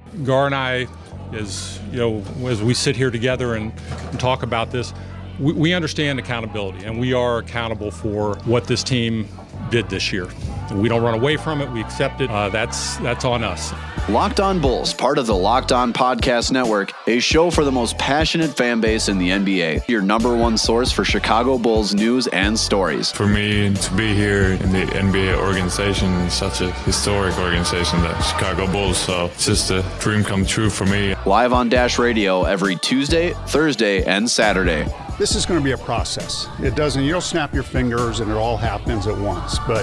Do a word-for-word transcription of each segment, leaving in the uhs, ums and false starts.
Gar and I, as you know, as we sit here together and, and talk about this, we, we understand accountability, and we are accountable for what this team did this year. We don't run away from it. We accept it. Uh, that's that's on us. Locked On Bulls, part of the Locked On Podcast Network, a show for the most passionate fan base in the N B A. Your number one source for Chicago Bulls news and stories. For me to be here in the N B A organization, is such a historic organization, the Chicago Bulls, so it's just a dream come true for me. Live on Dash Radio every Tuesday, Thursday, and Saturday. This is going to be a process. It doesn't, you don't snap your fingers and it all happens at once, but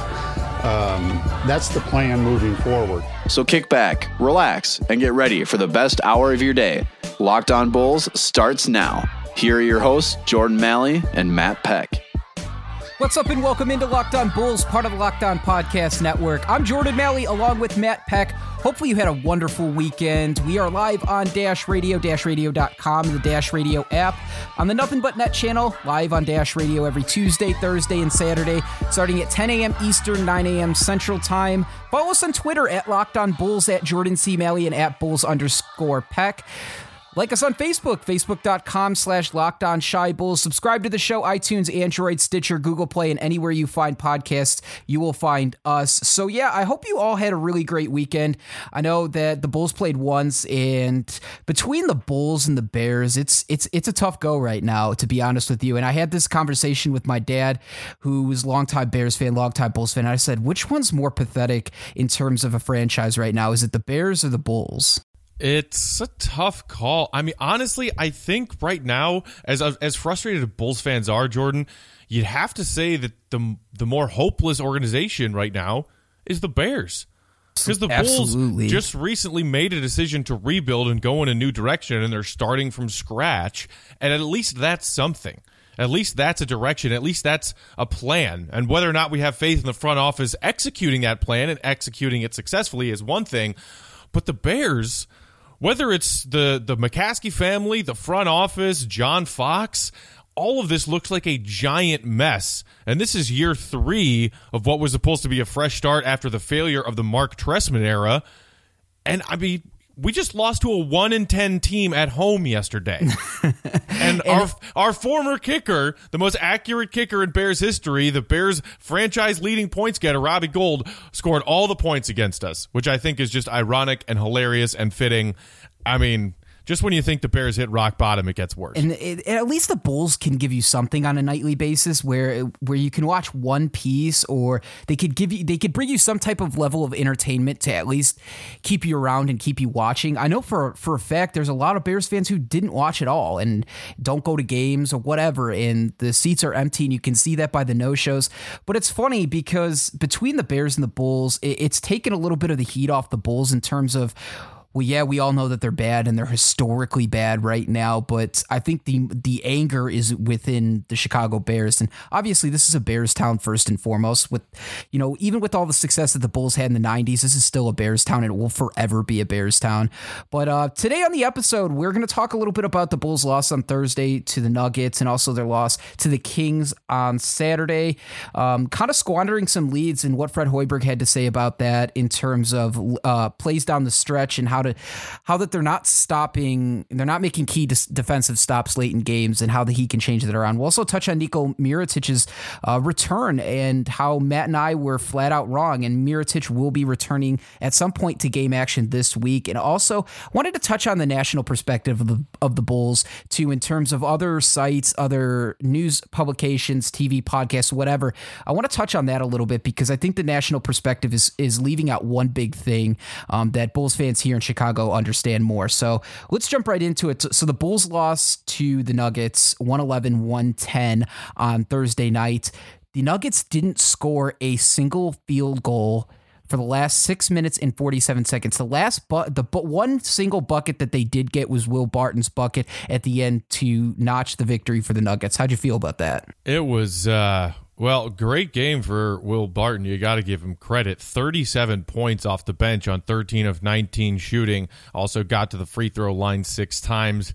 um, that's the plan moving forward. So kick back, relax, and get ready for the best hour of your day. Locked On Bulls starts now. Here are your hosts, Jordan Malley and Matt Peck. What's up and welcome into Locked On Bulls, part of the Locked On Podcast Network. I'm Jordan Malley along with Matt Peck. Hopefully you had a wonderful weekend. We are live on Dash Radio, dash radio dot com, and the Dash Radio app, on the Nothing But Net channel, live on Dash Radio every Tuesday, Thursday, and Saturday, starting at ten a.m. Eastern, nine a.m. Central Time. Follow us on Twitter at Locked On Bulls, at Jordan C. Malley, and at Bulls underscore Peck. Like us on Facebook, facebook.com slash Locked On Chi Bulls. Subscribe to the show, iTunes, Android, Stitcher, Google Play, and anywhere you find podcasts, you will find us. So yeah, I hope you all had a really great weekend. I know that the Bulls played once, and between the Bulls and the Bears, it's it's it's a tough go right now, to be honest with you. And I had this conversation with my dad, who's a longtime Bears fan, longtime Bulls fan. And I said, which one's more pathetic in terms of a franchise right now? Is it the Bears or the Bulls? It's a tough call. I mean, honestly, I think right now, as as frustrated as Bulls fans are, Jordan, you'd have to say that the the more hopeless organization right now is the Bears. Because the Absolutely. Bulls just recently made a decision to rebuild and go in a new direction, and they're starting from scratch. And at least that's something. At least that's a direction. At least that's a plan. And whether or not we have faith in the front office executing that plan and executing it successfully is one thing. But the Bears, whether it's the, the McCaskey family, the front office, John Fox, all of this looks like a giant mess. And this is year three of what was supposed to be a fresh start after the failure of the Mark Trestman era. And, I mean, we just lost to a one in ten team at home yesterday. and, and our our former kicker, the most accurate kicker in Bears history, the Bears franchise leading points getter, Robbie Gould, scored all the points against us, which I think is just ironic and hilarious and fitting. I mean, just when you think the Bears hit rock bottom, it gets worse. And it, at least the Bulls can give you something on a nightly basis where where you can watch one piece, or they could give you they could bring you some type of level of entertainment to at least keep you around and keep you watching. I know for for a fact there's a lot of Bears fans who didn't watch at all and don't go to games or whatever, and the seats are empty, and you can see that by the no-shows. But it's funny because between the Bears and the Bulls, it, it's taken a little bit of the heat off the Bulls in terms of, well, yeah, we all know that they're bad and they're historically bad right now, but I think the the anger is within the Chicago Bears. And obviously this is a Bears town first and foremost. With, you know, even with all the success that the Bulls had in the nineties, this is still a Bears town and it will forever be a Bears town. But uh, today on the episode, we're going to talk a little bit about the Bulls' loss on Thursday to the Nuggets and also their loss to the Kings on Saturday. Um, kind of squandering some leads and what Fred Hoiberg had to say about that in terms of uh, plays down the stretch and how to how that they're not stopping, they're not making key dis- defensive stops late in games, and how the Heat can change that around. We'll also touch on Niko Mirotic's uh, return and how Matt and I were flat out wrong, and Mirotic will be returning at some point to game action this week. And also wanted to touch on the national perspective of the, of the Bulls too, in terms of other sites, other news publications, T V podcasts, whatever. I want to touch on that a little bit because I think the national perspective is is leaving out one big thing um, that Bulls fans here in Chicago understand more. So let's jump right into it. So the Bulls lost to the Nuggets one eleven one ten on Thursday night. The Nuggets didn't score a single field goal for the last six minutes and forty-seven seconds. The last but the but one single bucket that they did get was Will Barton's bucket at the end to notch the victory for the Nuggets. How'd you feel about that? It was uh Well, great game for Will Barton. You got to give him credit. thirty-seven points off the bench on thirteen of nineteen shooting. Also got to the free throw line six times.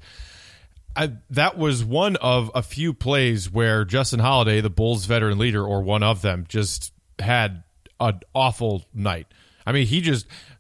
I, that was one of a few plays where Justin Holiday, the Bulls veteran leader, or one of them, just had an awful night. I mean, he just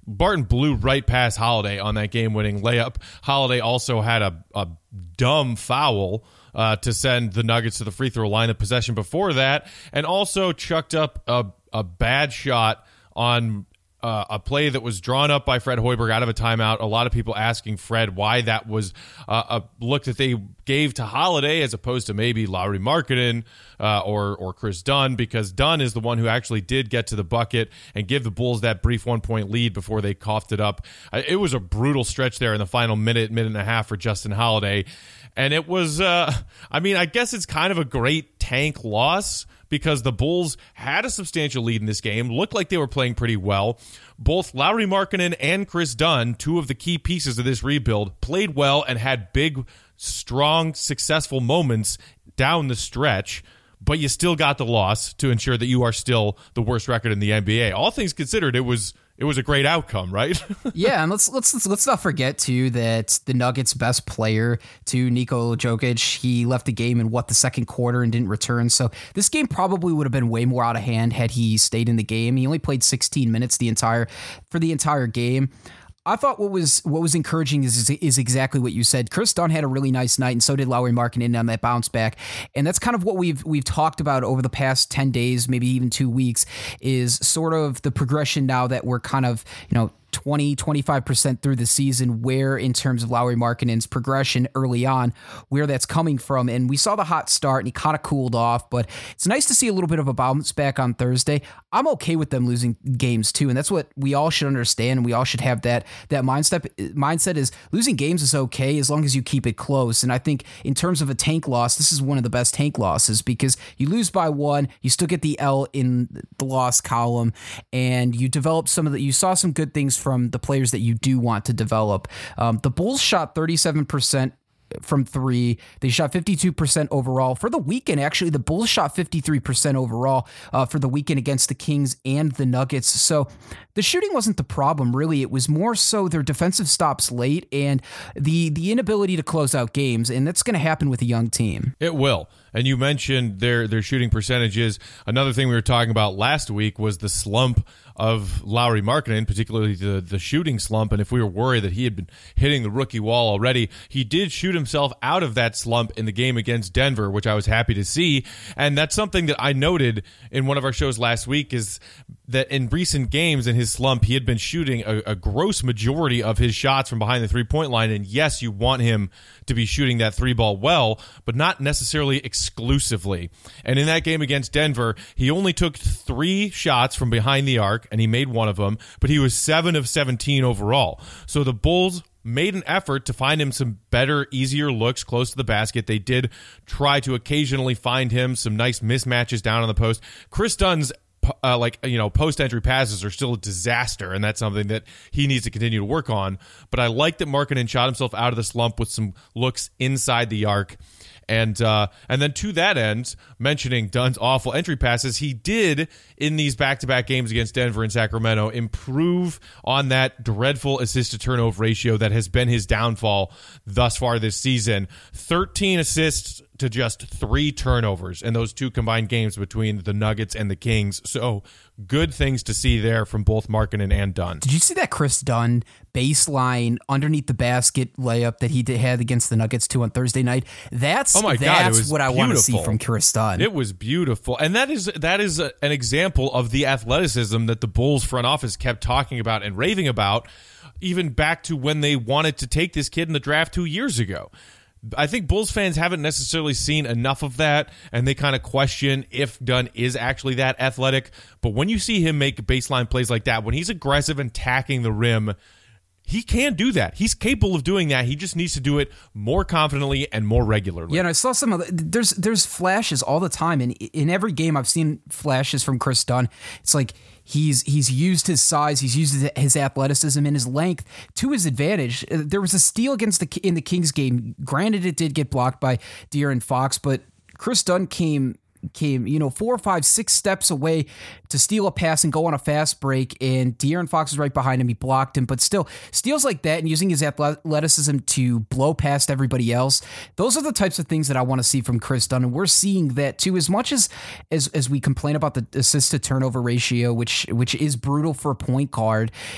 Barton blew right past Holiday on that game-winning layup. Holiday also had a, a dumb foul uh, to send the Nuggets to the free throw line, the possession before that, and also chucked up a, a bad shot on uh, a play that was drawn up by Fred Hoiberg out of a timeout. A lot of people asking Fred why that was uh, a look that they gave to Holiday as opposed to maybe Lauri Markkanen uh, or or Chris Dunn, because Dunn is the one who actually did get to the bucket and give the Bulls that brief one-point lead before they coughed it up. It was a brutal stretch there in the final minute, minute and a half for Justin Holiday. And it was, uh, I mean, I guess it's kind of a great tank loss because the Bulls had a substantial lead in this game, looked like they were playing pretty well. Both Lauri Markkanen and Chris Dunn, two of the key pieces of this rebuild, played well and had big, strong, successful moments down the stretch, but you still got the loss to ensure that you are still the worst record in the N B A. All things considered, it was it was a great outcome, right? Yeah, and let's let's let's let's not forget too that the Nuggets' best player, to Nikola Jokic, he left the game in what the second quarter and didn't return. So this game probably would have been way more out of hand had he stayed in the game. He only played sixteen minutes the entire for the entire game. I thought what was what was encouraging is, is is exactly what you said. Chris Dunn had a really nice night, and so did Lauri Markkanen on that bounce back. And that's kind of what we've we've talked about over the past ten days, maybe even two weeks, is sort of the progression now that we're kind of, you know, twenty, twenty-five percent through the season, where in terms of Lauri Markkanen's progression early on, where that's coming from. And we saw the hot start and he kind of cooled off, but it's nice to see a little bit of a bounce back on Thursday. I'm okay with them losing games too. And that's what we all should understand. And we all should have that, that mindset mindset is losing games is okay as long as you keep it close. And I think in terms of a tank loss, this is one of the best tank losses because you lose by one, you still get the L in the loss column, and you develop some of the, you saw some good things from the players that you do want to develop. Um, the Bulls shot thirty-seven percent from three. They shot fifty-two percent overall. For the weekend, actually, the Bulls shot fifty-three percent overall uh, for the weekend against the Kings and the Nuggets. So the shooting wasn't the problem, really. It was more so their defensive stops late and the the inability to close out games, and that's going to happen with a young team. It will. And you mentioned their their shooting percentages. Another thing we were talking about last week was the slump of Lauri Markkanen, particularly the, the shooting slump. And if we were worried that he had been hitting the rookie wall already, he did shoot himself out of that slump in the game against Denver, which I was happy to see. And that's something that I noted in one of our shows last week, is that in recent games in his slump, he had been shooting a, a gross majority of his shots from behind the three-point line. And yes, you want him to be shooting that three ball well, but not necessarily exclusively. And in that game against Denver, he only took three shots from behind the arc, and he made one of them, but he was seven of seventeen overall. So the Bulls made an effort to find him some better, easier looks close to the basket. They did try to occasionally find him some nice mismatches down on the post. Chris Dunn's Uh, like, you know, post-entry passes are still a disaster, and that's something that he needs to continue to work on. But I like that Markkanen shot himself out of the slump with some looks inside the arc. And uh, and then to that end, mentioning Dunn's awful entry passes, he did, in these back-to-back games against Denver and Sacramento, improve on that dreadful assist-to-turnover ratio that has been his downfall thus far this season. thirteen assists to just three turnovers in those two combined games between the Nuggets and the Kings. So good things to see there from both Markkanen and Dunn. Did you see that Chris Dunn baseline underneath the basket layup that he did, had against the Nuggets too on Thursday night? That's, oh my that's God, it was what I beautiful. want to see from Chris Dunn. It was beautiful. And that is that is a, an example of the athleticism that the Bulls front office kept talking about and raving about, even back to when they wanted to take this kid in the draft two years ago. I think Bulls fans haven't necessarily seen enough of that, and they kind of question if Dunn is actually that athletic. But when you see him make baseline plays like that, when he's aggressive and attacking the rim, he can do that. He's capable of doing that. He just needs to do it more confidently and more regularly. Yeah, and I saw some of the, there's there's flashes all the time, and in every game I've seen flashes from Chris Dunn. It's like he's he's used his size, he's used his athleticism and his length to his advantage. There was a steal against the in the Kings game. Granted, it did get blocked by De'Aaron Fox, but Chris Dunn came. came, you know, four or five, six steps away to steal a pass and go on a fast break, and De'Aaron Fox was right behind him. He blocked him, but still, steals like that and using his athleticism to blow past everybody else, those are the types of things that I want to see from Chris Dunn, and we're seeing that too. As much as as, as we complain about the assist-to-turnover ratio, which which is brutal for a point guard,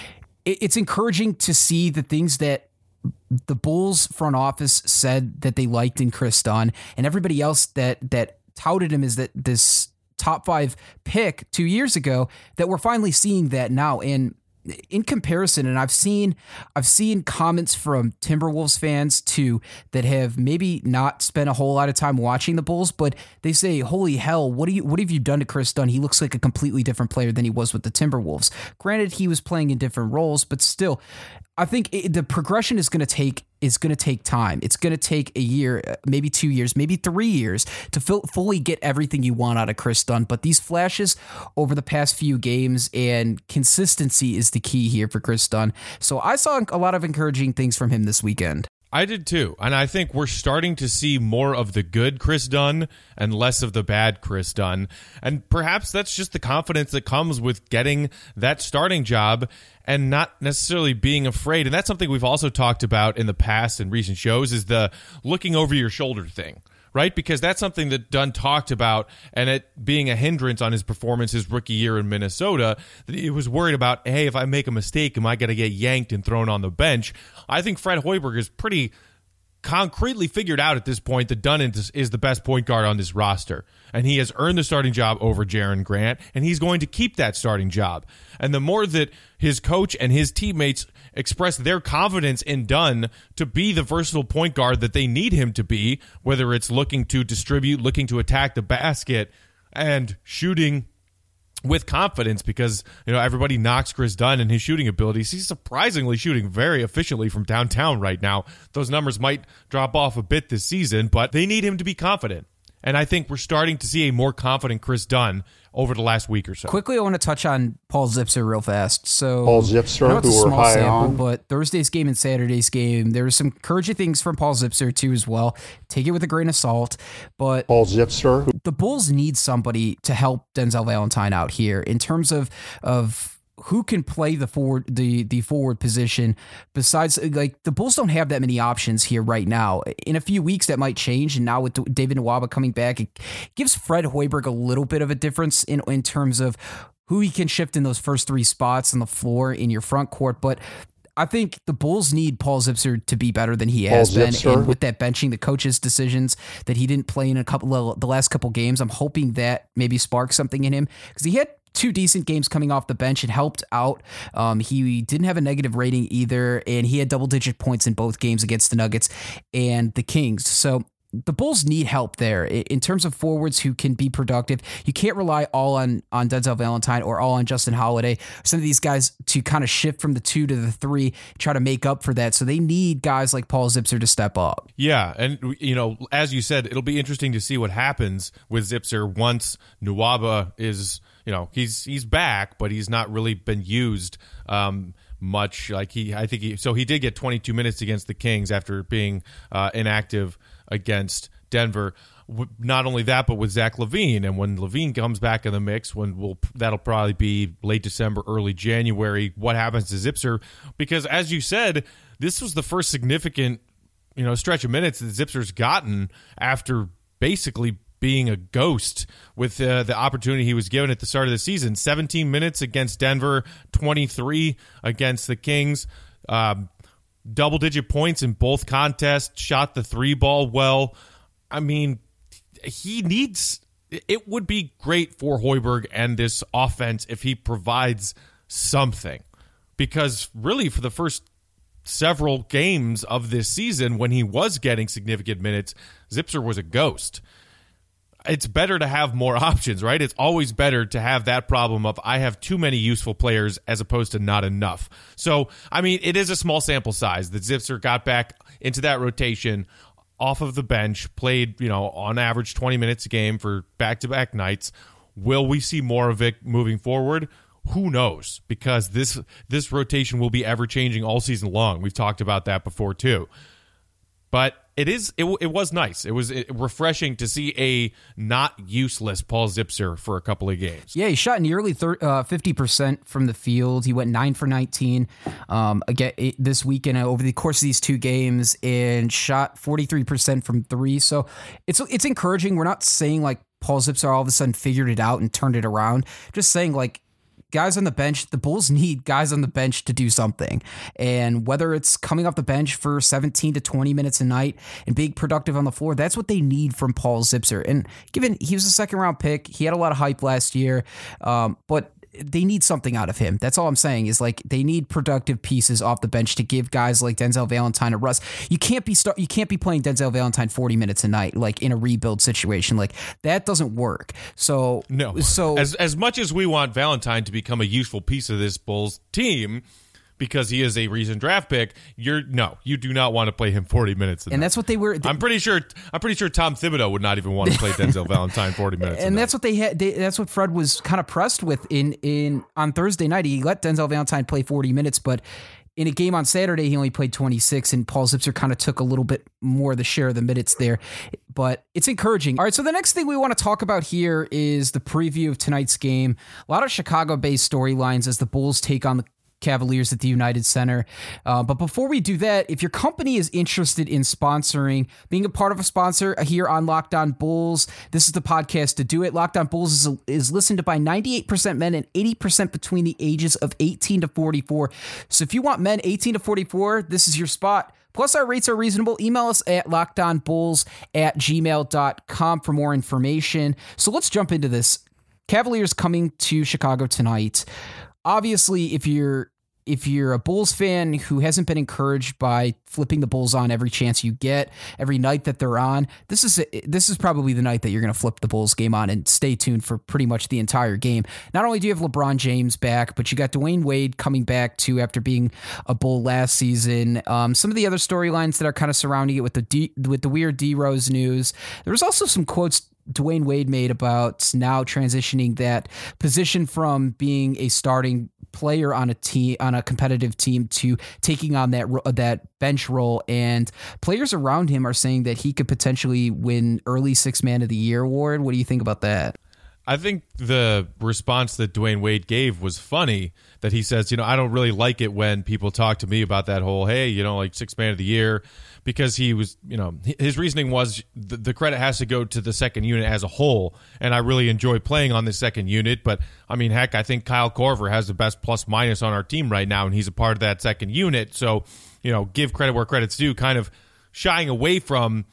it, it's encouraging to see the things that the Bulls front office said that they liked in Chris Dunn, and everybody else that that touted him as that this top five pick two years ago, that we're finally seeing that now. And in comparison, and I've seen I've seen comments from Timberwolves fans too that have maybe not spent a whole lot of time watching the Bulls, but they say, "Holy hell, what do you what have you done to Chris Dunn? He looks like a completely different player than he was with the Timberwolves." Granted, he was playing in different roles, but still, I think it, the progression is going to take is going to take time. It's going to take a year, maybe two years, maybe three years to f- fully get everything you want out of Chris Dunn. But these flashes over the past few games and consistency is the key here for Chris Dunn. So I saw a lot of encouraging things from him this weekend. I did too, and I think we're starting to see more of the good Chris Dunn and less of the bad Chris Dunn, and perhaps that's just the confidence that comes with getting that starting job and not necessarily being afraid. And that's something we've also talked about in the past in recent shows, is the looking over your shoulder thing, right? Because that's something that Dunn talked about, and it being a hindrance on his performance his rookie year in Minnesota, that he was worried about, hey, if I make a mistake, am I going to get yanked and thrown on the bench? I think Fred Hoiberg is pretty concretely figured out at this point that Dunn is the best point guard on this roster, and he has earned the starting job over Jaren Grant, and he's going to keep that starting job. And the more that his coach and his teammates express their confidence in Dunn to be the versatile point guard that they need him to be, whether it's looking to distribute, looking to attack the basket, and shooting with confidence, because you know everybody knocks Chris Dunn and his shooting abilities. He's surprisingly shooting very efficiently from downtown right now. Those numbers might drop off a bit this season, but they need him to be confident. And I think we're starting to see a more confident Chris Dunn over the last week or so. Quickly, I want to touch on Paul Zipser real fast. So Paul Zipser, I know it's who a we're small high sample, on. but Thursday's game and Saturday's game, there were some encouraging things from Paul Zipser too as well. Take it with a grain of salt. But Paul Zipser, the Bulls need somebody to help Denzel Valentine out here in terms of of who can play the forward the the forward position. Besides, like, the Bulls don't have that many options here right now. In a few weeks that might change, and now with David Nwaba coming back, it gives Fred Hoiberg a little bit of a difference in in terms of who he can shift in those first three spots on the floor in your front court. But I think the Bulls need Paul Zipser to be better than he has Paul been. Zipser. And with that benching, the coach's decisions that he didn't play in a couple of the last couple games, I'm hoping that maybe sparks something in him, because he had two decent games coming off the bench. It helped out. Um, he didn't have a negative rating either, and he had double-digit points in both games against the Nuggets and the Kings. So the Bulls need help there in terms of forwards who can be productive. You can't rely all on on Denzel Valentine or all on Justin Holiday, some of these guys, to kind of shift from the two to the three, try to make up for that. So they need guys like Paul Zipser to step up. Yeah, and you know, as you said, it'll be interesting to see what happens with Zipser once Nwaba is, you know, he's he's back, but he's not really been used um, much. Like he, I think he, so he did get twenty-two minutes against the Kings after being uh, inactive against Denver. Not only that, but with Zach LaVine, and when LaVine comes back in the mix, when we'll that'll probably be late December, early January. What happens to Zipser? Because as you said, this was the first significant, you know, stretch of minutes that Zipser's gotten after basically being a ghost with uh, the opportunity he was given at the start of the season. seventeen minutes against Denver, twenty-three against the Kings. Um, double-digit points in both contests, shot the three ball well. I mean, he needs – it would be great for Hoiberg and this offense if he provides something, because really for the first several games of this season, when he was getting significant minutes, Zipser was a ghost. It's better to have more options, right? It's always better to have that problem of I have too many useful players as opposed to not enough. So, I mean, it is a small sample size that Zipser got back into that rotation off of the bench, played, you know, on average twenty minutes a game for back-to-back nights. Will we see more of it moving forward? Who knows? Because this this rotation will be ever-changing all season long. We've talked about that before, too. But it is it, it was nice. It was refreshing to see a not useless Paul Zipser for a couple of games. Yeah, he shot nearly thirty, uh, fifty percent from the field. He went nine for nineteen um, again this weekend over the course of these two games, and shot forty-three percent from three. So it's it's encouraging. We're not saying like Paul Zipser all of a sudden figured it out and turned it around. Just saying, like, guys on the bench, the Bulls need guys on the bench to do something. And whether it's coming off the bench for seventeen to twenty minutes a night and being productive on the floor, that's what they need from Paul Zipser. And given he was a second round pick, he had a lot of hype last year, um, but they need something out of him. That's all I'm saying is like they need productive pieces off the bench to give guys like Denzel Valentine a rest. You can't be start, you can't be playing Denzel Valentine forty minutes a night like in a rebuild situation. Like that doesn't work. So no. So as as much as we want Valentine to become a useful piece of this Bulls team, because he is a recent draft pick, you're no, you do not want to play him forty minutes. A and night. That's what they were. They, I'm pretty sure. I'm pretty sure Tom Thibodeau would not even want to play Denzel Valentine forty minutes. And a that's night. what they had. They, that's what Fred was kind of pressed with in in on Thursday night. He let Denzel Valentine play forty minutes, but in a game on Saturday, he only played twenty-six, and Paul Zipser kind of took a little bit more of the share of the minutes there. But it's encouraging. All right, so the next thing we want to talk about here is the preview of tonight's game. A lot of Chicago-based storylines as the Bulls take on the Cavaliers at the United Center. Uh, but before we do that, if your company is interested in sponsoring, being a part of a sponsor here on Locked On Bulls, this is the podcast to do it. Locked On Bulls is, is listened to by ninety-eight percent men and eighty percent between the ages of eighteen to forty-four. So if you want men eighteen to forty-four, this is your spot. Plus, our rates are reasonable. Email us at lockedonbulls at gmail dot com for more information. So let's jump into this. Cavaliers coming to Chicago tonight. Obviously, if you're if you're a Bulls fan who hasn't been encouraged by flipping the Bulls on every chance you get, every night that they're on, this is a, this is probably the night that you're going to flip the Bulls game on, and stay tuned for pretty much the entire game. Not only do you have LeBron James back, but you got Dwayne Wade coming back too after being a Bull last season. Um, some of the other storylines that are kind of surrounding it with the D, with the weird D Rose news. There was also some quotes Dwayne Wade made about now transitioning that position from being a starting player on a team, on a competitive team, to taking on that that bench role. And players around him are saying that he could potentially win early Sixth Man of the Year award. What do you think about that? I think the response that Dwayne Wade gave was funny, that he says, you know, I don't really like it when people talk to me about that whole, hey, you know, like Sixth Man of the Year, because he was, you know, his reasoning was the, the credit has to go to the second unit as a whole. And I really enjoy playing on the second unit. But I mean, heck, I think Kyle Korver has the best plus minus on our team right now, and he's a part of that second unit. So, you know, give credit where credit's due, kind of shying away from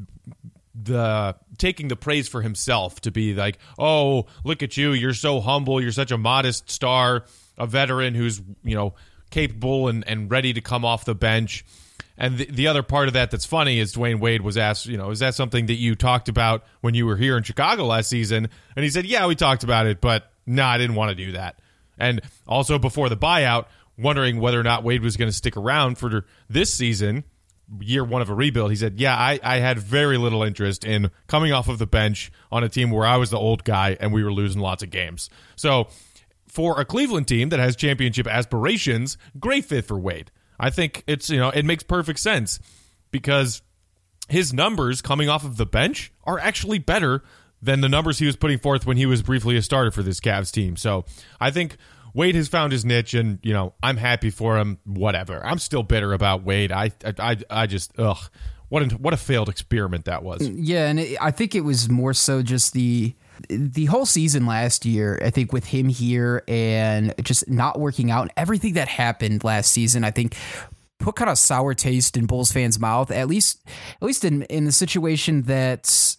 the taking the praise for himself, to be like, oh, look at you, you're so humble, you're such a modest star, a veteran who's, you know, capable and, and ready to come off the bench. And the, the other part of that that's funny is Dwayne Wade was asked, you know, is that something that you talked about when you were here in Chicago last season? And he said, yeah, we talked about it, but no, nah, I didn't want to do that. And also before the buyout, wondering whether or not Wade was going to stick around for this season, year one of a rebuild, he said, yeah, I, I had very little interest in coming off of the bench on a team where I was the old guy and we were losing lots of games. So for a Cleveland team that has championship aspirations, great fit for Wade. I think it's, you know, it makes perfect sense because his numbers coming off of the bench are actually better than the numbers he was putting forth when he was briefly a starter for this Cavs team. So I think Wade has found his niche, and, you know, I'm happy for him. Whatever. I'm still bitter about Wade. I, I, I just, ugh, what a, what a failed experiment that was. Yeah, and it, I think it was more so just the the whole season last year. I think with him here and just not working out and everything that happened last season, I think put kind of sour taste in Bulls fans' mouth. At least, at least in in the situation that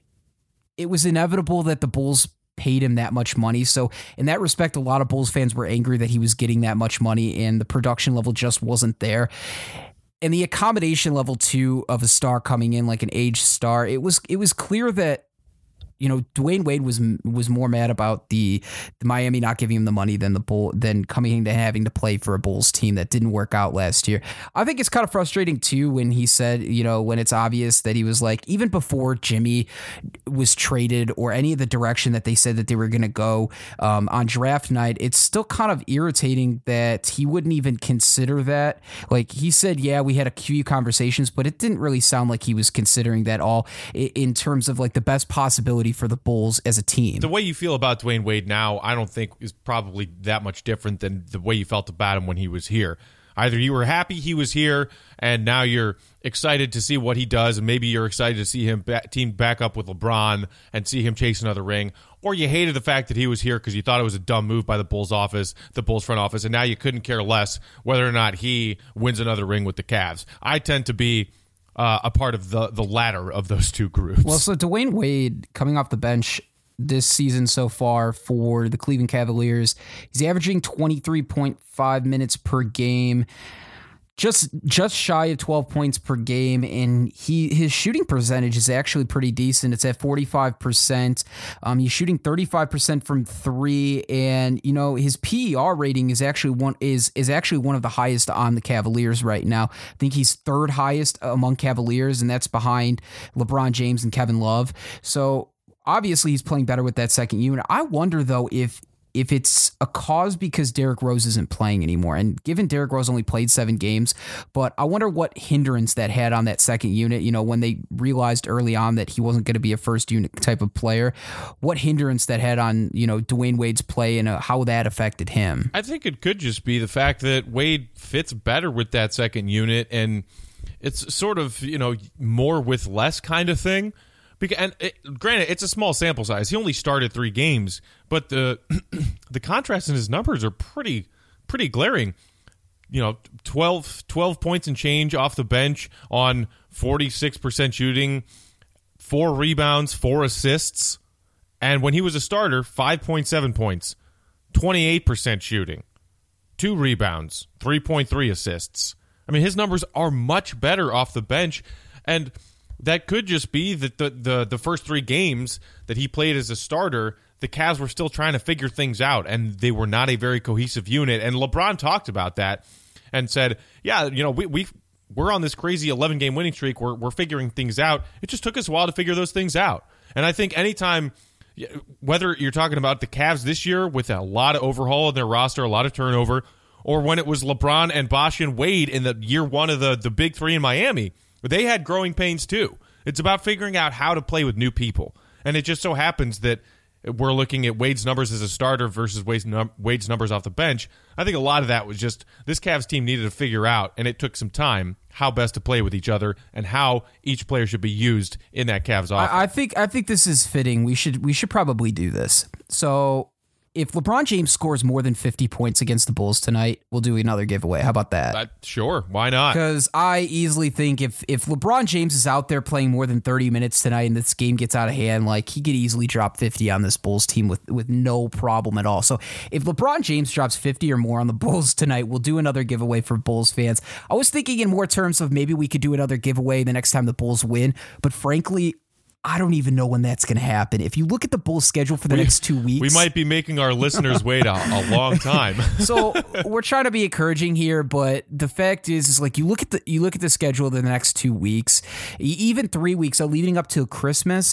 it was inevitable that the Bulls paid him that much money. So in that respect, a lot of Bulls fans were angry that he was getting that much money and the production level just wasn't there. And the accommodation level too of a star coming in, like an aged star, it was it was clear that, you know, Dwayne Wade was was more mad about the, the Miami not giving him the money than the Bull than coming into having to play for a Bulls team that didn't work out last year. I think it's kind of frustrating too when he said, you know, when it's obvious that he was like, even before Jimmy was traded or any of the direction that they said that they were going to go um, on draft night, it's still kind of irritating that he wouldn't even consider that. Like he said, yeah, we had a few conversations, but it didn't really sound like he was considering that all in terms of like the best possibility for the Bulls as a team. The way you feel about Dwayne Wade now, I don't think is probably that much different than the way you felt about him when he was here. Either you were happy he was here, and now you're excited to see what he does, and maybe you're excited to see him back, team back up with LeBron and see him chase another ring, or you hated the fact that he was here because you thought it was a dumb move by the Bulls office, the Bulls front office, and now you couldn't care less whether or not he wins another ring with the Cavs. I tend to be uh, a part of the the latter of those two groups. Well, so Dwayne Wade coming off the bench this season so far for the Cleveland Cavaliers, he's averaging twenty-three point five minutes per game, just just shy of twelve points per game, and he his shooting percentage is actually pretty decent. It's at forty-five percent. Um, he's shooting thirty-five percent from three, and you know his P E R rating is actually one is is actually one of the highest on the Cavaliers right now. I think he's third highest among Cavaliers, and that's behind LeBron James and Kevin Love. So obviously, he's playing better with that second unit. I wonder, though, if if it's a cause because Derrick Rose isn't playing anymore. And given Derrick Rose only played seven games, but I wonder what hindrance that had on that second unit, you know, when they realized early on that he wasn't going to be a first unit type of player, what hindrance that had on, you know, Dwayne Wade's play and uh, how that affected him. I think it could just be the fact that Wade fits better with that second unit, and it's sort of, you know, more with less kind of thing. Because, and it, granted, it's a small sample size. He only started three games, but the the contrast in his numbers are pretty pretty glaring. You know, twelve, twelve points and change off the bench on forty-six percent shooting, four rebounds, four assists, and when he was a starter, five point seven points, twenty-eight percent shooting, two rebounds, three point three assists. I mean, his numbers are much better off the bench, and that could just be that the, the the first three games that he played as a starter, the Cavs were still trying to figure things out, and they were not a very cohesive unit. And LeBron talked about that and said, yeah, you know, we, we, we're on this crazy eleven-game winning streak. We're, we're figuring things out. It just took us a while to figure those things out. And I think anytime, whether you're talking about the Cavs this year with a lot of overhaul in their roster, a lot of turnover, or when it was LeBron and Bosh and Wade in the year one of the, the big three in Miami, they had growing pains too. It's about figuring out how to play with new people. And it just so happens that we're looking at Wade's numbers as a starter versus Wade's, num- Wade's numbers off the bench. I think a lot of that was just this Cavs team needed to figure out, and it took some time, how best to play with each other and how each player should be used in that Cavs offense. I, I think I think this is fitting. We should we should probably do this. So if LeBron James scores more than fifty points against the Bulls tonight, we'll do another giveaway. How about that? Uh, sure. Why not? Because I easily think if, if LeBron James is out there playing more than thirty minutes tonight and this game gets out of hand, like he could easily drop fifty on this Bulls team with, with no problem at all. So if LeBron James drops fifty or more on the Bulls tonight, we'll do another giveaway for Bulls fans. I was thinking in more terms of maybe we could do another giveaway the next time the Bulls win, but frankly, I don't even know when that's going to happen. If you look at the Bulls' schedule for the we, next two weeks, we might be making our listeners wait a, a long time. So we're trying to be encouraging here, but the fact is, is like you look at the you look at the schedule of the next two weeks, even three weeks, so leading up to Christmas.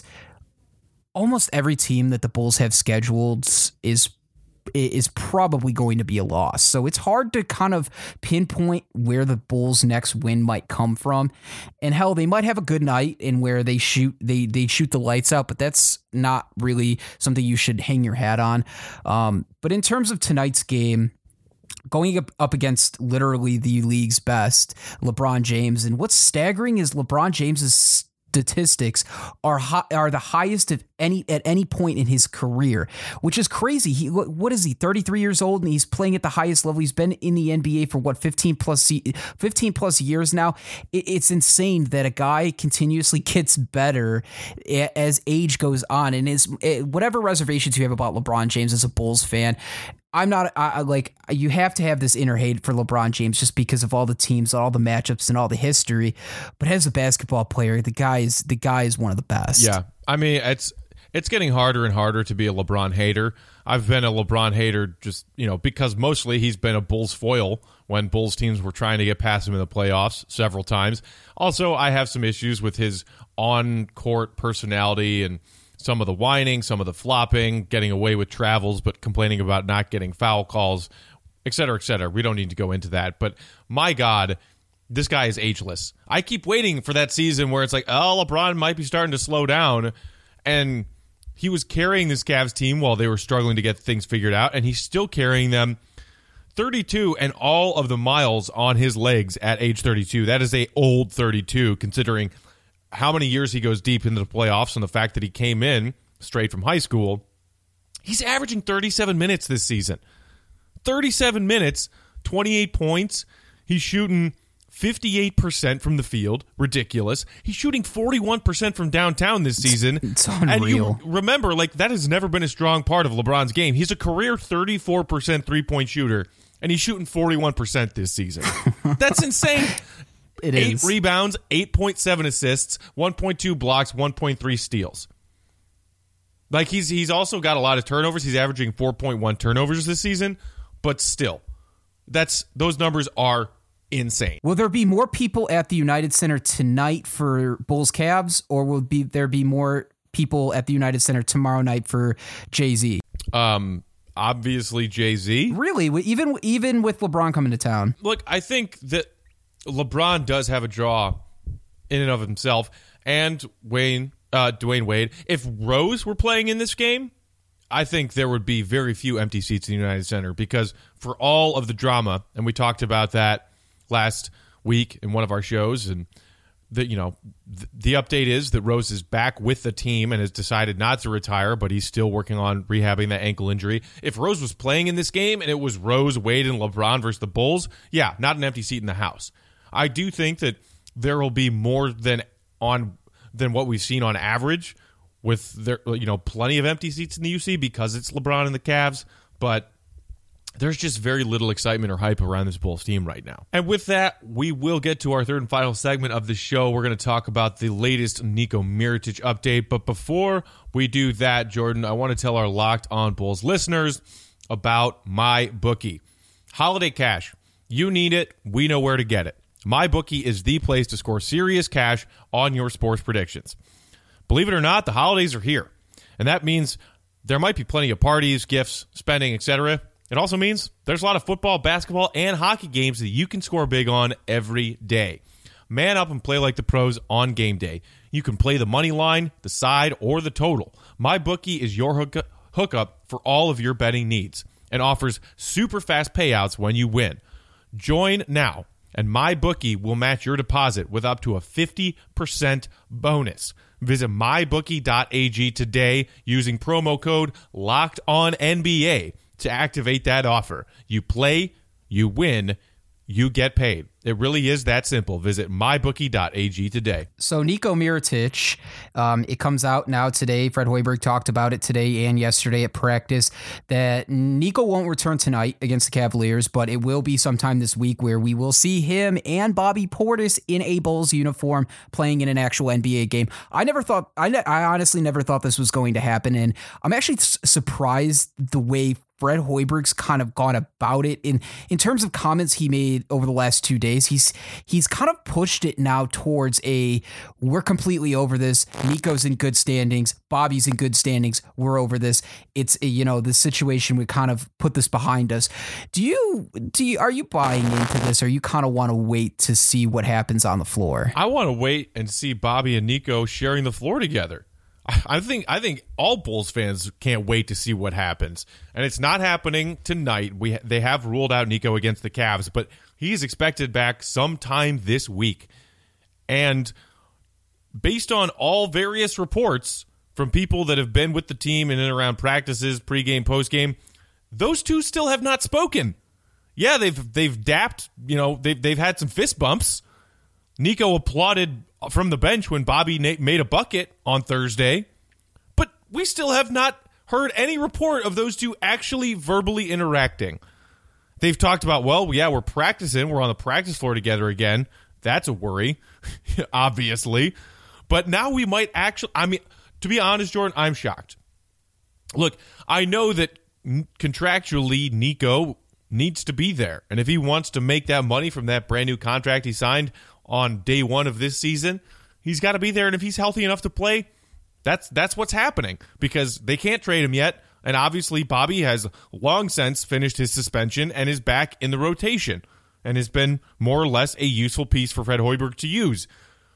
Almost every team that the Bulls have scheduled is. is probably going to be a loss. So it's hard to kind of pinpoint where the Bulls' next win might come from. And hell, they might have a good night in where they shoot they they shoot the lights out, but that's not really something you should hang your hat on. Um, but in terms of tonight's game, going up, up against literally the league's best, LeBron James, and what's staggering is LeBron James's statistics are high, are the highest of any at any point in his career, which is crazy. He what is he thirty-three years old and he's playing at the highest level. He's been in the N B A for what fifteen plus fifteen plus years now. It, it's insane that a guy continuously gets better as age goes on. And is whatever reservations you have about LeBron James as a Bulls fan, I'm not I, like you have to have this inner hate for LeBron James just because of all the teams, all the matchups, and all the history. But as a basketball player, the guy is the guy is one of the best. Yeah, I mean it's it's getting harder and harder to be a LeBron hater. I've been a LeBron hater just you know because mostly he's been a Bulls foil when Bulls teams were trying to get past him in the playoffs several times. Also, I have some issues with his on-court personality and some of the whining, some of the flopping, getting away with travels, but complaining about not getting foul calls, et cetera, et cetera. We don't need to go into that. But my God, this guy is ageless. I keep waiting for that season where it's like, oh, LeBron might be starting to slow down. And he was carrying this Cavs team while they were struggling to get things figured out, and he's still carrying them thirty-two and all of the miles on his legs at age thirty-two. That is a old thirty-two, considering how many years he goes deep into the playoffs and the fact that he came in straight from high school. He's averaging thirty-seven minutes this season. thirty-seven minutes, twenty-eight points. He's shooting fifty-eight percent from the field. Ridiculous. He's shooting forty-one percent from downtown this season. It's unreal. And you remember, like, that has never been a strong part of LeBron's game. He's a career thirty-four percent three-point shooter, and he's shooting forty-one percent this season. That's insane. It Eight is. rebounds, eight point seven assists, one point two blocks, one point three steals. Like, he's he's also got a lot of turnovers. He's averaging four point one turnovers this season, but still, that's those numbers are insane. Will there be more people at the United Center tonight for Bulls Cavs, or will be there be more people at the United Center tomorrow night for Jay-Z? Um, obviously Jay-Z. Really? Even even with LeBron coming to town? Look, I think that LeBron does have a draw in and of himself, and Wayne, uh, Dwayne Wade. If Rose were playing in this game, I think there would be very few empty seats in the United Center, because for all of the drama, and we talked about that last week in one of our shows, and the you know th- the update is that Rose is back with the team and has decided not to retire, but he's still working on rehabbing that ankle injury. If Rose was playing in this game and it was Rose, Wade, and LeBron versus the Bulls, yeah, not an empty seat in the house. I do think that there will be more than on than what we've seen on average, with there you know plenty of empty seats in the U C because it's LeBron and the Cavs, but there's just very little excitement or hype around this Bulls team right now. And with that, we will get to our third and final segment of the show. We're going to talk about the latest Nico Mirotic update. But before we do that, Jordan, I want to tell our Locked On Bulls listeners about MyBookie. Holiday cash. You need it. We know where to get it. MyBookie is the place to score serious cash on your sports predictions. Believe it or not, the holidays are here. And that means there might be plenty of parties, gifts, spending, et cetera. It also means there's a lot of football, basketball, and hockey games that you can score big on every day. Man up and play like the pros on game day. You can play the money line, the side, or the total. MyBookie is your hook- hookup for all of your betting needs and offers super fast payouts when you win. Join now, and MyBookie will match your deposit with up to a fifty percent bonus. Visit my bookie dot a g today using promo code LOCKEDONNBA to activate that offer. You play, you win, you get paid. It really is that simple. Visit my bookie dot a g today. So Nico Mirotic, um, it comes out now today. Fred Hoiberg talked about it today and yesterday at practice that Nico won't return tonight against the Cavaliers, but it will be sometime this week where we will see him and Bobby Portis in a Bulls uniform playing in an actual N B A game. I never thought, I, ne- I honestly never thought this was going to happen, and I'm actually s- surprised the way Fred Hoiberg's kind of gone about it in in terms of comments he made over the last two days. He's he's kind of pushed it now towards a we're completely over this. Nico's in good standings. Bobby's in good standings. We're over this. It's a, you know the situation. We kind of put this behind us. Do you do you, are you buying into this, or you kind of want to wait to see what happens on the floor? I want to wait and see Bobby and Nico sharing the floor together. I think I think all Bulls fans can't wait to see what happens, and it's not happening tonight. We they have ruled out Nico against the Cavs, but he's expected back sometime this week. And based on all various reports from people that have been with the team in and around practices, pregame, postgame, those two still have not spoken. Yeah, they've they've dapped, you know, they've they've had some fist bumps. Nico applauded from the bench when Bobby made a bucket on Thursday, but we still have not heard any report of those two actually verbally interacting. They've talked about, well, yeah, we're practicing. We're on the practice floor together again. That's a worry, obviously. But now we might actually, I mean, to be honest, Jordan, I'm shocked. Look, I know that contractually Nico needs to be there. And if he wants to make that money from that brand new contract he signed on day one of this season, he's got to be there. And if he's healthy enough to play, that's that's what's happening, because they can't trade him yet. And obviously Bobby has long since finished his suspension and is back in the rotation and has been more or less a useful piece for Fred Hoiberg to use.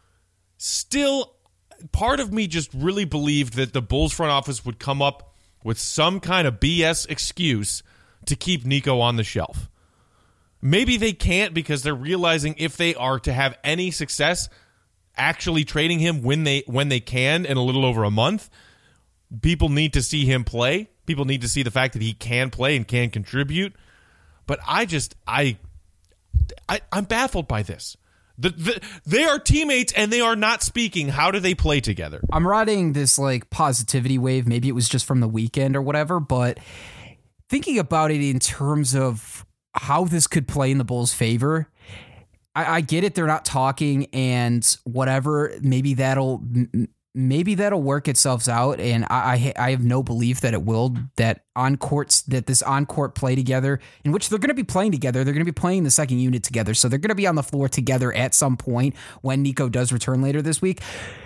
Still, part of me just really believed that the Bulls front office would come up with some kind of B S excuse to keep Nico on the shelf. Maybe they can't because they're realizing if they are to have any success actually trading him when they when they can in a little over a month, people need to see him play. People need to see the fact that he can play and can contribute. But I just I, I I'm baffled by this. The, the, they are teammates and they are not speaking. How do they play together? I'm riding this like positivity wave. Maybe it was just from the weekend or whatever, but thinking about it in terms of how this could play in the Bulls' favor, I, I get it. They're not talking and whatever. Maybe that'll maybe that'll work itself out. And I, I I have no belief that it will. That on courts that this on court play together, in which they're going to be playing together. They're going to be playing the second unit together, so they're going to be on the floor together at some point when Nico does return later this week.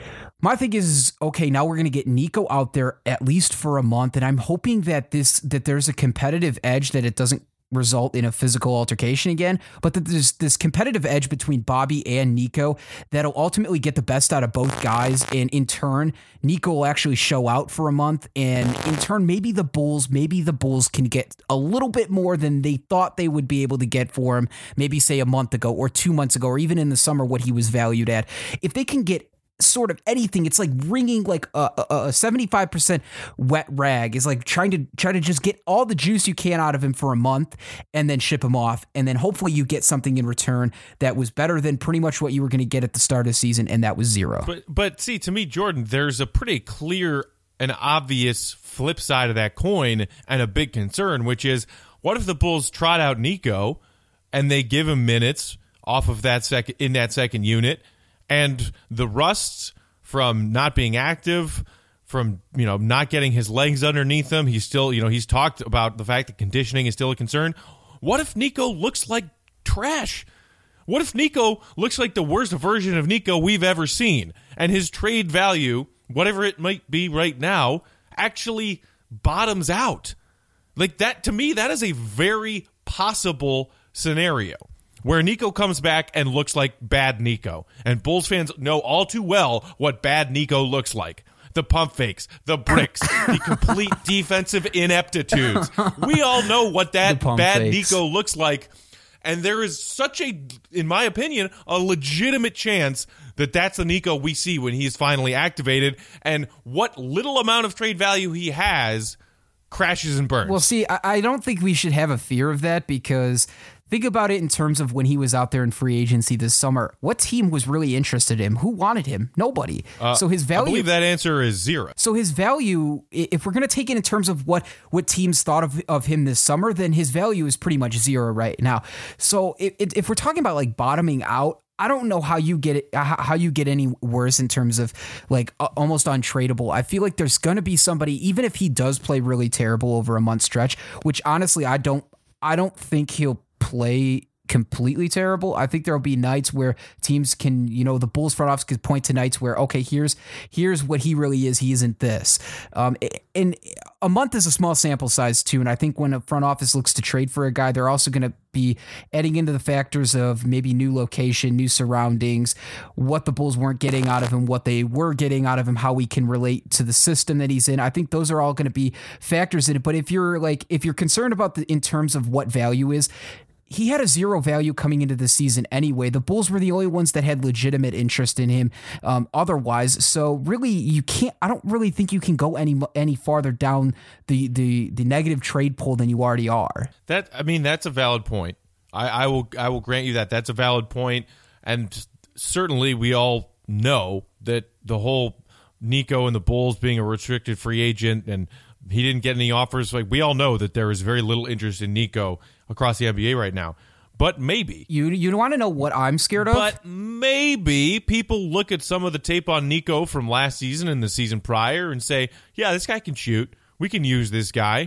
My thing is, okay, now we're going to get Nico out there at least for a month, and I'm hoping that this that there's a competitive edge, that it doesn't result in a physical altercation again, but that there's this competitive edge between Bobby and Nico that'll ultimately get the best out of both guys, and in turn, Nico will actually show out for a month, and in turn, maybe the Bulls, maybe the Bulls can get a little bit more than they thought they would be able to get for him, maybe say a month ago or two months ago, or even in the summer what he was valued at. If they can get sort of anything, it's like wringing like a, a, a seventy-five percent wet rag. Is like trying to try to just get all the juice you can out of him for a month and then ship him off, and then hopefully you get something in return that was better than pretty much what you were going to get at the start of the season, and that was zero. But but see, to me, Jordan, there's a pretty clear and obvious flip side of that coin and a big concern, which is, what if the Bulls trot out Nico and they give him minutes off of that second in that second unit, and the rust from not being active, from, you know, not getting his legs underneath him, he's still, you know, he's talked about the fact that conditioning is still a concern. What if Nico looks like trash? What if Nico looks like the worst version of Nico we've ever seen, and his trade value, whatever it might be right now, actually bottoms out? Like that, to me, that is a very possible scenario, where Nico comes back and looks like bad Nico. And Bulls fans know all too well what bad Nico looks like. The pump fakes, the bricks, the complete defensive ineptitudes. We all know what that bad fakes. Nico looks like. And there is such a, in my opinion, a legitimate chance that that's the Nico we see when he's finally activated. And what little amount of trade value he has crashes and burns. Well, see, I, I don't think we should have a fear of that, because think about it in terms of when he was out there in free agency this summer. What team was really interested in him? Who wanted him? Nobody. Uh, so his value, I believe that answer is zero. So his value, if we're going to take it in terms of what, what teams thought of, of him this summer, then his value is pretty much zero right now. So if, if we're talking about like bottoming out, I don't know how you get it, how you get any worse in terms of like almost untradeable. I feel like there's going to be somebody, even if he does play really terrible over a month stretch, which honestly, I don't, I don't think he'll play completely terrible. I think there'll be nights where teams can, you know, the Bulls front office could point to nights where, okay, here's here's what he really is. He isn't this. Um, and a month is a small sample size too. And I think when a front office looks to trade for a guy, they're also going to be adding into the factors of maybe new location, new surroundings, what the Bulls weren't getting out of him, what they were getting out of him, how we can relate to the system that he's in. I think those are all going to be factors in it. But if you're like, if you're concerned about the, in terms of what value is, he had a zero value coming into the season anyway. The Bulls were the only ones that had legitimate interest in him um, otherwise. So really, you can't, I don't really think you can go any any farther down the, the, the negative trade pool than you already are. That, I mean, that's a valid point. I, I will I will grant you that. That's a valid point. And certainly we all know that the whole Nico and the Bulls being a restricted free agent and he didn't get any offers. Like, we all know that there is very little interest in Nico across the N B A right now. But maybe. You you want to know what I'm scared of? But maybe people look at some of the tape on Nico from last season and the season prior and say, yeah, this guy can shoot. We can use this guy.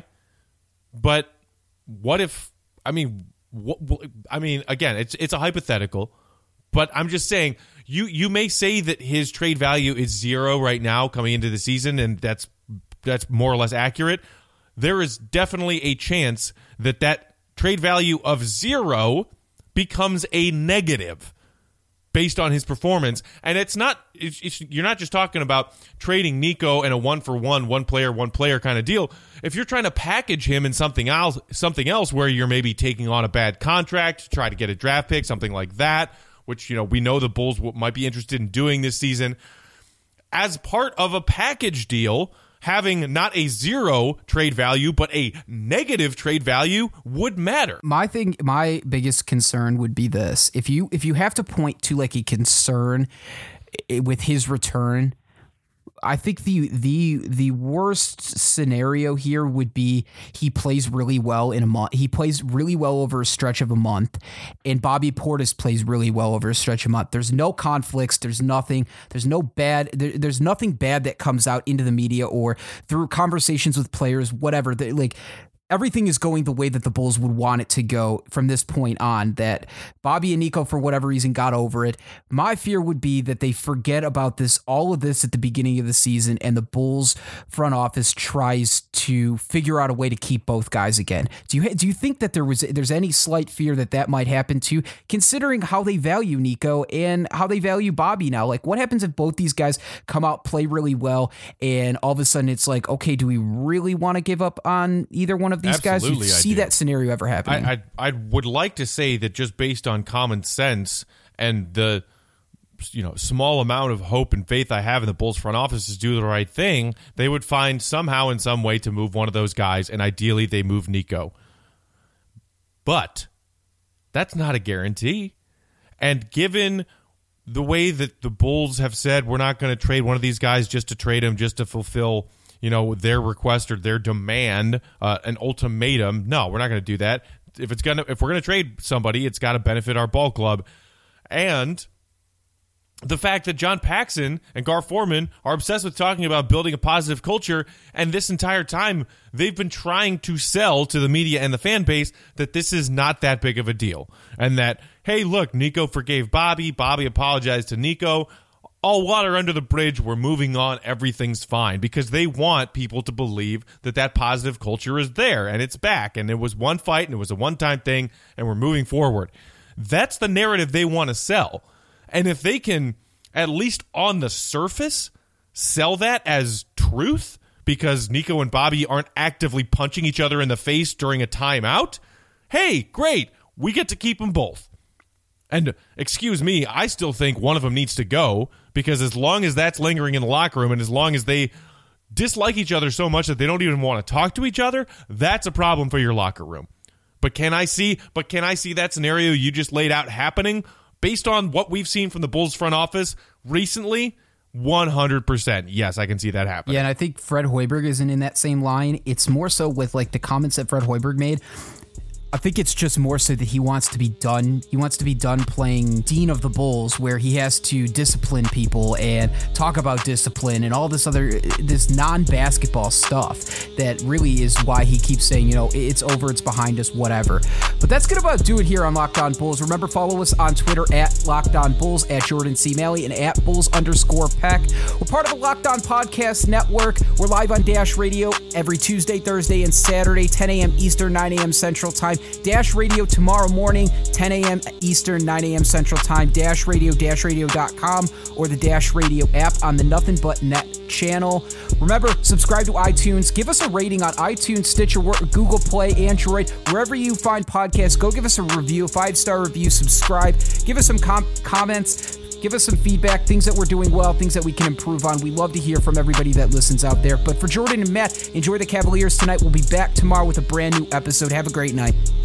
But what if, I mean, what, I mean, again, it's it's a hypothetical. But I'm just saying, you, you may say that his trade value is zero right now coming into the season, and that's that's more or less accurate. There is definitely a chance that that trade value of zero becomes a negative based on his performance. And it's not, it's, it's, you're not just talking about trading Nico and a one for one, one player, one player kind of deal. If you're trying to package him in something else, something else where you're maybe taking on a bad contract, try to get a draft pick, something like that, which, you know, we know the Bulls might be interested in doing this season, as part of a package deal, having not a zero trade value, but a negative trade value would matter. My thing, my biggest concern would be this. If you if you have to point to like a concern with his return, I think the the the worst scenario here would be he plays really well in a month. He plays really well over a stretch of a month, and Bobby Portis plays really well over a stretch of a month. There's no conflicts. There's nothing. There's no bad. There, there's nothing bad that comes out into the media or through conversations with players. Whatever. They, like. Everything is going the way that the Bulls would want it to go from this point on, that Bobby and Nico, for whatever reason, got over it. My fear would be that they forget about this, all of this at the beginning of the season, and the Bulls front office tries to figure out a way to keep both guys again. Do you do you think that there was there's any slight fear that that might happen too, considering how they value Nico and how they value Bobby now? Like, what happens if both these guys come out, play really well, and all of a sudden it's like, okay, do we really want to give up on either one of these Absolutely, guys? You I see do. that scenario ever happening? I, I I would like to say that just based on common sense and the you know small amount of hope and faith I have in the Bulls front office to do the right thing, they would find somehow in some way to move one of those guys, and ideally they move Nico. But that's not a guarantee. And given the way that the Bulls have said we're not going to trade one of these guys just to trade him, just to fulfill you know, their request or their demand, uh, an ultimatum. No, we're not going to do that. If it's gonna, if we're going to trade somebody, it's got to benefit our ball club. And the fact that John Paxson and Gar Forman are obsessed with talking about building a positive culture, and this entire time they've been trying to sell to the media and the fan base that this is not that big of a deal, and that, hey, look, Nico forgave Bobby, Bobby apologized to Nico. All water under the bridge, we're moving on, everything's fine, because they want people to believe that that positive culture is there and it's back and it was one fight and it was a one-time thing and we're moving forward. That's the narrative they want to sell. And if they can, at least on the surface, sell that as truth because Nico and Bobby aren't actively punching each other in the face during a timeout, hey, great, we get to keep them both. And excuse me, I still think one of them needs to go, because as long as that's lingering in the locker room and as long as they dislike each other so much that they don't even want to talk to each other, that's a problem for your locker room. But can I see but can I see that scenario you just laid out happening based on what we've seen from the Bulls front office recently? one hundred percent. Yes, I can see that happening. Yeah, and I think Fred Hoiberg isn't in that same line. It's more so with like the comments that Fred Hoiberg made. I think it's just more so that he wants to be done. He wants to be done playing Dean of the Bulls, where he has to discipline people and talk about discipline and all this other, this non-basketball stuff that really is why he keeps saying, you know, it's over, it's behind us, whatever. But that's going to about do it here on Locked On Bulls. Remember, follow us on Twitter at Locked On Bulls, at Jordan C. Malley, and at Bulls underscore Peck. We're part of the Locked On Podcast Network. We're live on Dash Radio every Tuesday, Thursday, and Saturday, ten a.m. Eastern, nine a.m. Central Time. Dash Radio tomorrow morning, ten a.m. Eastern, nine a.m. Central Time. Dash Radio, dash radio dot com, or the Dash Radio app on the Nothing But Net channel. Remember, subscribe to iTunes. Give us a rating on iTunes, Stitcher, Google Play, Android, wherever you find podcasts. Go give us a review, five-star review, subscribe. Give us some com- comments. Give us some feedback, things that we're doing well, things that we can improve on. We love to hear from everybody that listens out there. But for Jordan and Matt, enjoy the Cavaliers tonight. We'll be back tomorrow with a brand new episode. Have a great night.